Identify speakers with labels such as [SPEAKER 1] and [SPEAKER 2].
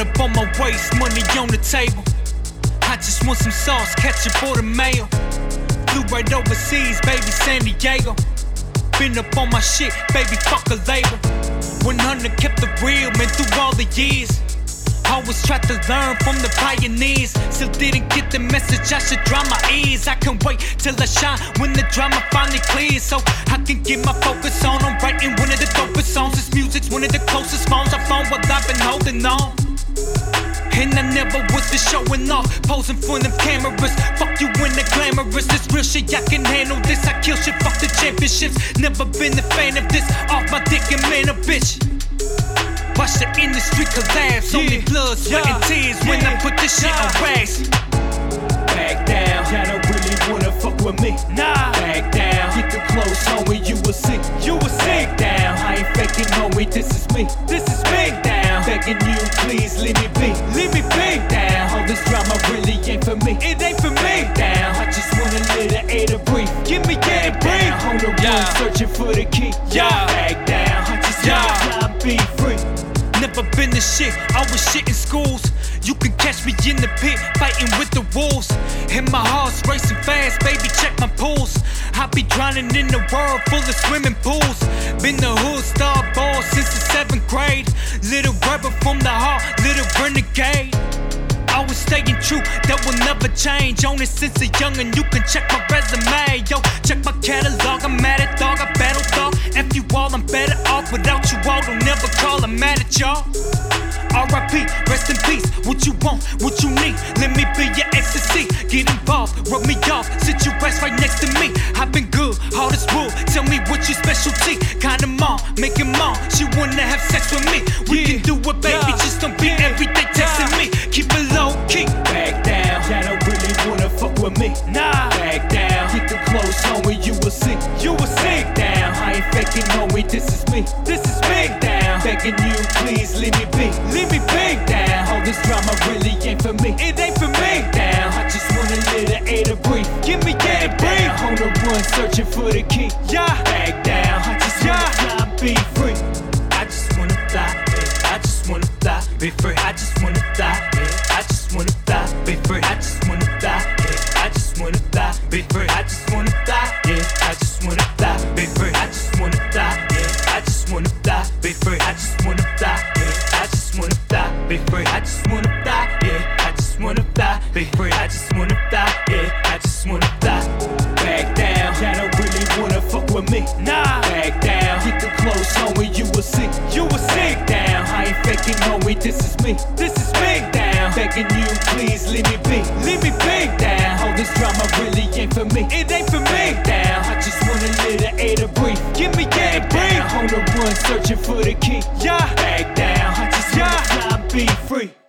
[SPEAKER 1] up on my waist, money on the table. I just want some sauce, ketchup for the mayo. Flew right overseas, baby, San Diego. Been up on my shit, baby, fuck a label. 100 kept the real, man, through all the years. Always tried to learn from the pioneers. Still didn't get the message, I should dry my ears. I can't wait till I shine when the drama finally clears, so I can get my focus on. I'm writing one of the dopest songs. This music's one of the closest phones I found while I've been holding on. And I never was just showing off, posing for them cameras. Fuck you in the glamorous, this real shit, I can handle this. I kill shit, fuck the championships. Never been a fan of this, off my dick and man a bitch. Watch the industry collapse, only blood, sweat and tears when I put this shit on wax.
[SPEAKER 2] Back down, y'all don't really wanna fuck with me.
[SPEAKER 1] Nah,
[SPEAKER 2] Back down, get too close, homie, you will see.
[SPEAKER 1] you were sick.
[SPEAKER 2] Back down, I ain't faking, homie, this is me.
[SPEAKER 1] This is me.
[SPEAKER 2] Back down, begging you, please leave me be.
[SPEAKER 1] Leave me be.
[SPEAKER 2] Back down, all this drama really ain't for me.
[SPEAKER 1] It ain't for me.
[SPEAKER 2] Back down, I just want a little air to breathe.
[SPEAKER 1] Give me air to breathe.
[SPEAKER 2] On the run, searching for the key.
[SPEAKER 1] Yeah.
[SPEAKER 2] Back down, I just wanna be free.
[SPEAKER 1] Never been the shit, I was shit in schools. You can catch me in the pit, fighting with the wolves. And my heart's racing fast, baby, check my pulse. I be drowning in the world full of swimming pools. Been the hood star ball since the 7th grade. Little rebel from the heart, little renegade. Always staying true, that will never change. On it since a youngin', you can check my resume. Yo, check my catalog, I'm mad at dog, I battle dog. F you all, I'm better off without you all. Don't never call, I'm mad at y'all. R.I.P., rest in peace. What you want, what you need, let me be your ecstasy. Get involved, rub me off, sit your ass right next to me. I've been good, hard as wood, tell me what your specialty. Kinda mom, make him mom, she wanna have sex with me. We can do it, baby, just don't be everyday texting me. Keep it low key.
[SPEAKER 2] Back down, y'all don't really wanna fuck with me.
[SPEAKER 1] Nah,
[SPEAKER 2] Back down, get too close, homie, you will see.
[SPEAKER 1] you were sick.
[SPEAKER 2] Back down, I ain't faking, homie, this is me.
[SPEAKER 1] This is me.
[SPEAKER 2] Back down, begging you, please leave me be.
[SPEAKER 1] Leave me be.
[SPEAKER 2] Back down, all this drama really ain't for me.
[SPEAKER 1] It ain't for me.
[SPEAKER 2] Back down, I just want a little air to breathe.
[SPEAKER 1] Give me air to breathe.
[SPEAKER 2] Down, on the run, searching for the key.
[SPEAKER 1] Yeah,
[SPEAKER 2] Back down, I just wanna fly and be free.
[SPEAKER 1] I just wanna fly, yeah. I just wanna fly, be free. I just wanna fly, yeah. I just wanna fly, be free. I just wanna fly, yeah. I just wanna fly, be free. I just wanna fly, yeah. I just wanna fly, be free. I just wanna fly, yeah. I just wanna fly, be free. I just wanna fly, yeah. I just wanna fly, be free. I just wanna fly, yeah. I just wanna fly, be free. I just wanna fly, yeah. I just wanna fly.
[SPEAKER 2] Back down, y'all don't really wanna fuck with me.
[SPEAKER 1] Nah,
[SPEAKER 2] Back down, get too close, homie, you will see.
[SPEAKER 1] you were sick.
[SPEAKER 2] Back down, I ain't faking, homie, this is me.
[SPEAKER 1] This is me.
[SPEAKER 2] Back down, begging you, please leave me be.
[SPEAKER 1] Leave me be.
[SPEAKER 2] Back down, all this drama really ain't for me.
[SPEAKER 1] It ain't for me.
[SPEAKER 2] Back down, I just want a little air to breathe.
[SPEAKER 1] Give me air to breathe.
[SPEAKER 2] Down, on the run, searching for the key.
[SPEAKER 1] Yeah,
[SPEAKER 2] Back down, I just wanna fly and be free.